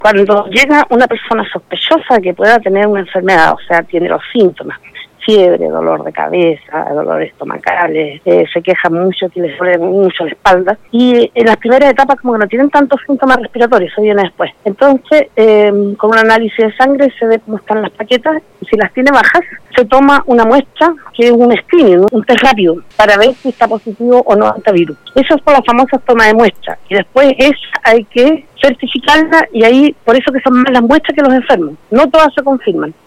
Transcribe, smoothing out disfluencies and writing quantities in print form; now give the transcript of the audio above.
Cuando llega una persona sospechosa que pueda tener una enfermedad, o sea, tiene los síntomas, fiebre, dolor de cabeza, dolores estomacales, se queja mucho, que les duele mucho la espalda, y en las primeras etapas como que no tienen tantos síntomas respiratorios, eso viene después. Entonces, con un análisis de sangre se ve cómo están las plaquetas, y si las tiene bajas, se toma una muestra, que es un screening, un test rápido, para ver si está positivo o no antivirus. Eso es por las famosas tomas de muestra, y después esa hay que certificarla, y ahí, por eso que son más las muestras que los enfermos, no todas se confirman.